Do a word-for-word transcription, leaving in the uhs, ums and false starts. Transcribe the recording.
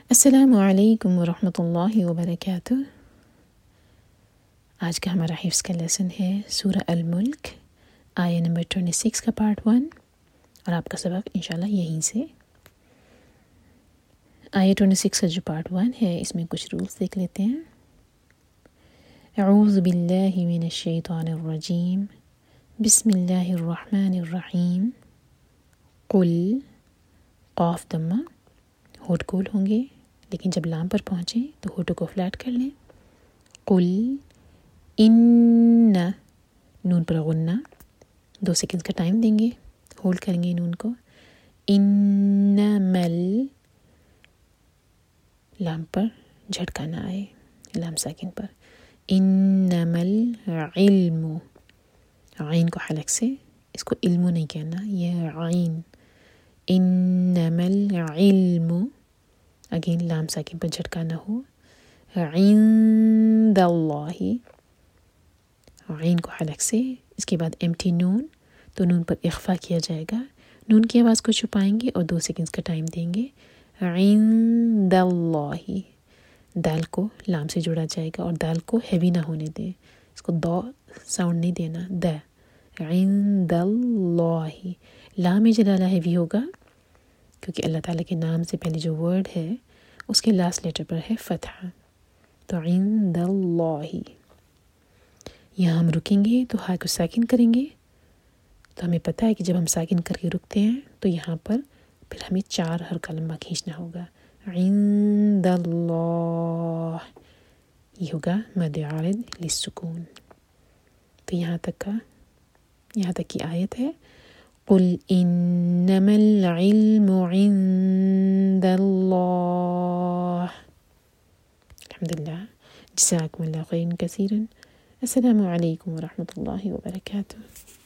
السلام علیکم ورحمۃ اللہ وبرکاتہ۔ آج کا ہمارا حفظ کا لیسن ہے سورہ الملک، آیہ نمبر ٹوئنٹی سکس کا پارٹ ون، اور آپ کا سبق انشاءاللہ یہیں سے۔ آیہ ٹوئنٹی سکس کا جو پارٹ ون ہے اس میں کچھ رولز دیکھ لیتے ہیں۔ اعوذ باللہ من الشیطان الرجیم، بسم اللہ الرحمن الرحیم۔ قل، قاف دمہ، ہونٹ کول ہوں گے، لیکن جب لام پر پہنچیں تو ہونٹوں کو فلیٹ کر لیں۔ قل ان، نون پر غنہ، دو سیکنڈز کا ٹائم دیں گے، ہولڈ کریں گے نون کو۔ انمل، لام پر جھٹکا نہ آئے، لام ساکن پر۔ انمل علم، عین کو حلق سے، اس کو علم نہیں کہنا، یہ عین۔ انمل علم، اگین لام ساکن پر جھٹکا نہ ہو۔ عند اللہ، عین کو حلق سے، اس کے بعد ایمٹی نون، تو نون پر اخفا کیا جائے گا، نون کی آواز کو چھپائیں گے اور دو سیکنڈز کا ٹائم دیں گے۔ عند اللہ، دال کو لام سے جوڑا جائے گا اور دال کو ہیوی نہ ہونے دیں، اس کو دو ساؤنڈ نہیں دینا، د۔ عند اللہ، لام جلالہ ہیوی ہوگا کیونکہ اللہ تعالیٰ کے نام سے پہلے جو ورڈ ہے اس کے لاسٹ لیٹر پر ہے فتحہ، تو عند اللہ۔ یہاں ہم رکیں گے تو ہا کو ساکن کریں گے، تو ہمیں پتہ ہے کہ جب ہم ساکن کر کے رکتے ہیں تو یہاں پر پھر ہمیں چار حرکہ لمبا کھینچنا ہوگا۔ عند اللہ، یہ ہوگا مد عارض للسکون۔ تو یہاں تک کا یہاں تک کی آیت ہے۔ قل انما العلم عند اللہ۔ الحمدللہ، جزاکم اللہ خیرا کثیرا۔ السلام علیکم ورحمۃ اللہ وبرکاتہ۔